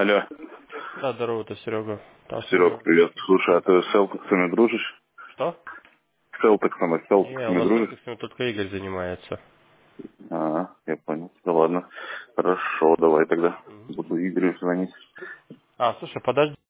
Алло, Да, здорово, это Серега. Там Серег, привет. Слушай, а ты с Селтексами дружишь? Что? С Селтексами, с Не, у Селтексами нас дружишь? только только Игорь занимается. Я понял. Да ладно. Хорошо, давай тогда. Мгм. Буду Игорю звонить. Слушай, подожди.